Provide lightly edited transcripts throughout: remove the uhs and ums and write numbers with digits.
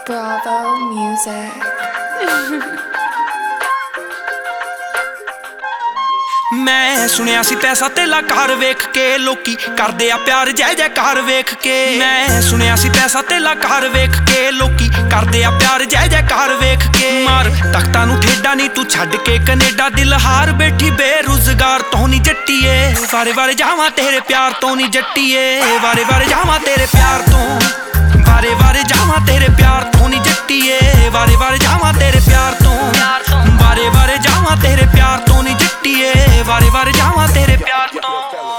Bravo Music. मैं सुनिया सी पैसा तेला घर वेख के लोकी करदे आ प्यार जय जयकार वेख के। मैं सुनिया सी पैसा तेला घर वेख के लोकी करदे आ प्यार जय जयकार वेख के। मार तख्तां नूं ठेडा नी तू छड्ड के कनेडा दिल हार बैठी बेरोजगार तो नी जट्टीए। वारे वारे जावां तेरे प्यार तो नी जट्टीए। वारे वारे जावां तेरे प्यार तो, वारे वारे जावां तेरे प्यार तो नी जट्टीए। वारे वारे जावां तेरे प्यार तो, वारे वारे जावां तेरे प्यार तो नी जट्टीए। वारे वारे जावां तेरे प्यार तो।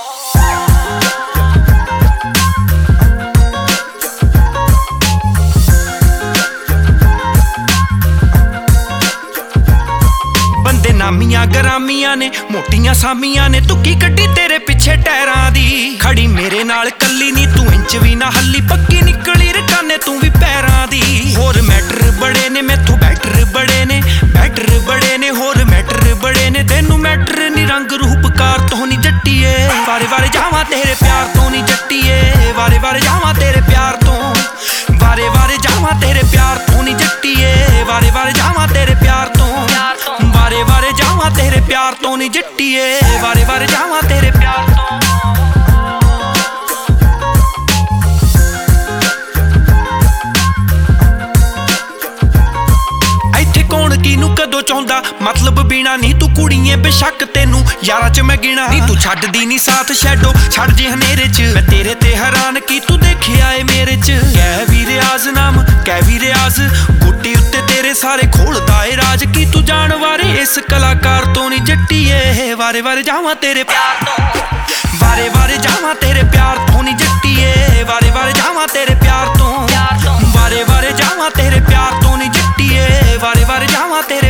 बंदे नामियां गरामियां ने मोटियां सामियां ने तुकी कड्डी तेरे पिछे टैरां दी। खड़ी मेरे नाल कल्ली नी तू इंच भी ना हल्ली पक्की निकली रकाने तू भी पैरां दी। होर मैटर बड़े ने मैथों बैटर बड़े ने, बैटर बड़े ने होर मैटर बड़े ने। तेनू मैटर नी रंग रूपकार तो नी जट्टीए। वारे वारे जावां तेरे प्यार तो नी जट्टीए। वारे वारे जावां तेरे प्यार तो, वारे वारे जावां तेरे प्यार तो नी जट्टीए। वारे वारे जावां तेरे प्यार तो, वारे वारे जावां तेरे प्यार तो नी जट्टीए। वारे वारे जावां तेरे प्यार तो। ਇੱਥੇ ਕੌਣ ਕਿਨੂੰ ਕਦੋਂ ਚਾਹੁੰਦਾ मतलब बिना नी तू कुड़िए बेशक तेनू यारा च मैं गिना नी। तू छड्डदी नी साथ शैडो छड्ड जे हनेरे च। मैं तेरे ते हैरान की तू देखिया ए मेरे च। कै भी रियाज नाम कै भी रियाज गुट्टी उत्ते तेरे सारे खोलदा ए राज। की तू जान वारे इस कलाकार तो नी जट्टीए। वारे वारे जावां तेरे प्यार तो, वारे वारे जावां तेरे प्यार तो नी जट्टीए। वारे वारे जावां तेरे प्यार तो, वारे वारे जावां तेरे प्यार तो नी जट्टीए। वारे वारे जावां तेरे